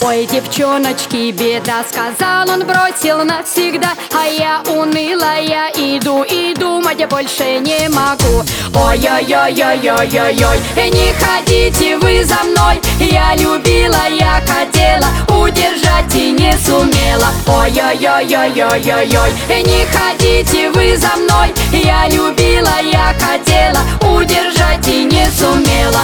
Ой, девчоночки, беда, сказал он, бросил навсегда. А я унылая иду и думать больше не могу. Ой-ой-ой-ой-ой-ой-ой, не ходите вы за мной. Я любила, я хотела, удержать и не сумела. Ой-ой-ой-ой-ой-ой-ой, не ходите вы за мной. Я любила, я хотела, удержать и не сумела.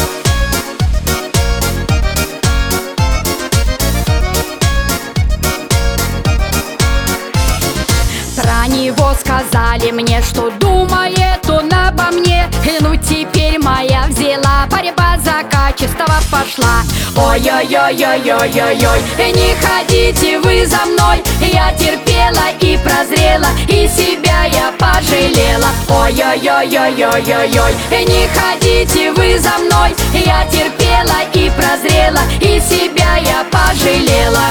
Про него сказали мне, что думает он обо мне. Ну теперь моя взяла, борьба за качество пошла. Ой-ой-ой-ой-ой-ой-ой, не ходите вы за мной. Я терпела и прозрела, и себя я пожалела. Ой-ой-ой-ой-ой-ой-ой, не ходите вы за мной. Я терпела и прозрела, и себя я пожалела.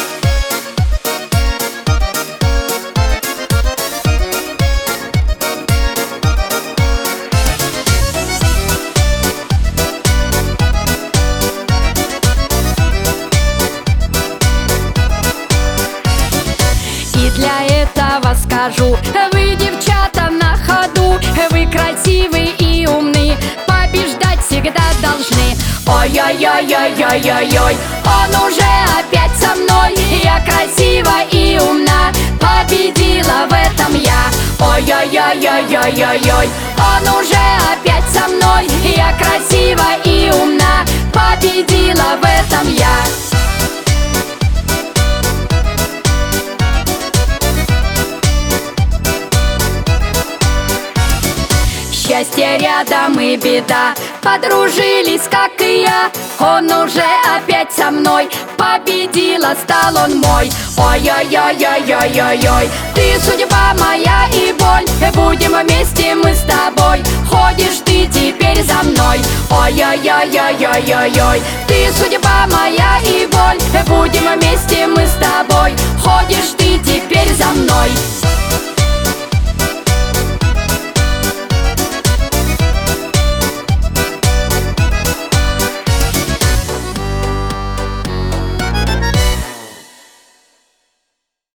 Для этого скажу: вы, девчата, на ходу, вы красивы и умны, побеждать всегда должны. Ой-ой-ой-ой-ой-ой-ой, он уже опять со мной. Я красива и умна, победила в этом я. Ой-ой-ой-ой-ой-ой-ой, он уже опять со мной. Я красива и умна, победила в этом я. Счастье рядом и беда, подружились, как и я. Он уже опять со мной, победила, стал он мой. Ой-ой-ой-ой-ой-ой-ой, ты судьба моя и боль, будем вместе мы с тобой. Ходишь ты теперь за мной. Ой-ой-ой-ой-ой-ой-ой, ты судьба моя и боль, будем вместе мы с тобой. Ходишь ты теперь за мной.